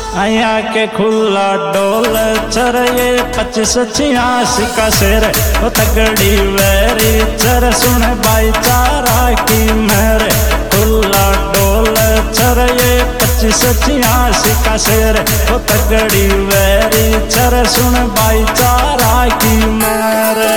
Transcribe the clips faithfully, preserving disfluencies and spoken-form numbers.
आया के खुला डोल चर ये पच्चीस छियासी का शेर वो तगड़ी वेरी चर सुन भाईचारा की मेरे खुला डोल चर ये पच्चीस छियासी का शेर वो तगड़ी वेरी चर सुन भाईचारा की मेरे।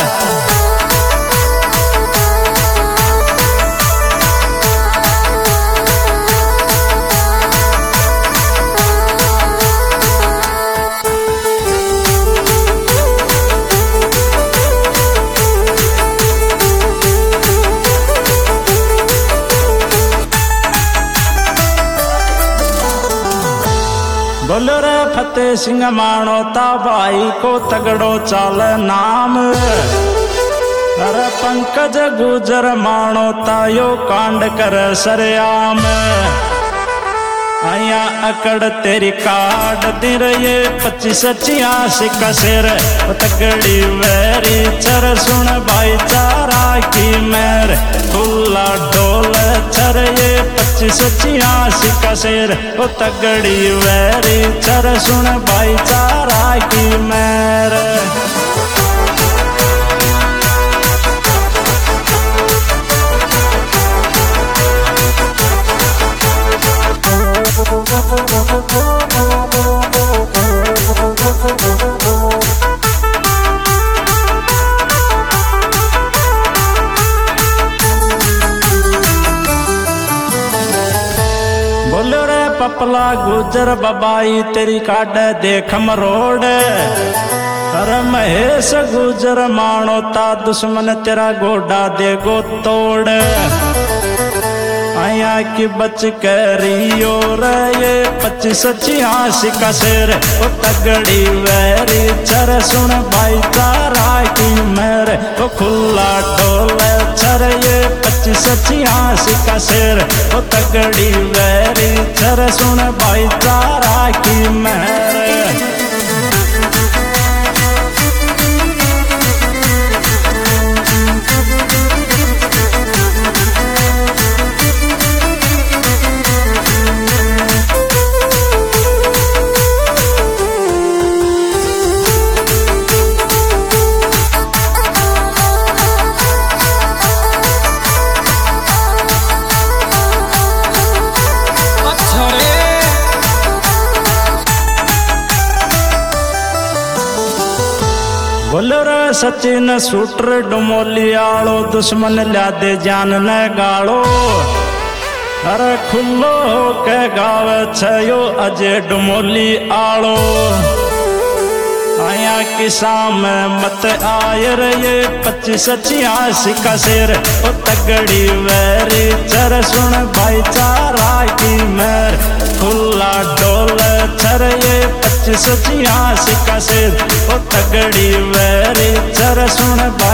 बोलो रे फतेह सिंह मानो ता भाई को तगड़ो चाल नाम। अरे पंकज गुजर मानो ता यो कांड कर सरयाम। आया अकड़ तेरी काट दिन ये पच्चीस छियासी का शेर तगड़ी वेरी चर सुन भाईचारा की मेरे खुला डोल चर ये पच्चीस छियासी का शेर वो तगड़ी वेरी चर सुन भाईचारा की मेरे। बोलो रे पपला गुजर बबाई तेरी काट देख मरोड़। अरे महेश गुजर मानो ता दुश्मन तेरा गोडा देगो तोड़। आया की बच करियो रे ये पच्चीस छियासी का शेर वो तगड़ी वेरी चर सुन भाईचारा की मेरे वो खुला डोल चर ये पच्चीस छियासी का शेर वो तगड़ी वेरी चर सुन भाईचारा की मेरे। बोलो रे सचिन शूटर डुमोली आलो दुश्मन ल्या दे जान न गालो। अरे खुल्लो के गाव छयो अजय डुमोली आलो। आया किसा में मत आयर ये पच्चीस छियासी का शेर ओ तगड़ी वेरी चर सुन भाईचारा की मेर खुला डोल चर ये पच्चीस छियासी का शेर ओ तगड़ी वेरी चर सुन